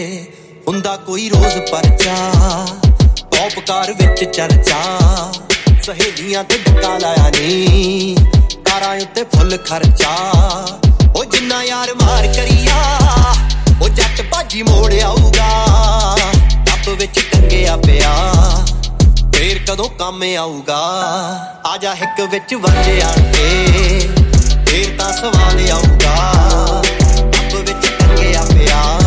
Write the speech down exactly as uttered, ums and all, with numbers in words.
ਹੁੰਦਾ ਕੋਈ ਰੋਜ਼ ਪਰਚਾ ਟੌਪ ਕਾਰ ਵਿੱਚ ਚਰਚਾ ਸਹੇਲੀਆਂ ਤੇ ਡੱਕਾ ਲਾਇਆ ਨੀ ਕਾਰਾਂ ਉੱਤੇ ਫੁੱਲ ਖਰਚਾ ਉਹ ਜਿੰਨਾ ਯਾਰ ਮਾਰ ਕਰੀਆ ਉਹ ਜੱਟ ਭਾਜੀ ਮੋੜ ਆਊਗਾ ਟੱਬ ਵਿੱਚ ਟੰਗਿਆ ਪਿਆ ਫੇਰ ਕਦੋਂ ਕੰਮ ਆਊਗਾ ਆਜਾ ਹਿੱਕ ਵਿੱਚ ਵਾਂਝਿਆ ਕੇ ਫੇਰ ਤਾਂ ਸਵਾਦ ਆਊਗਾ ਟੱਬ ਵਿੱਚ ਟੰਗਿਆ ਪਿਆ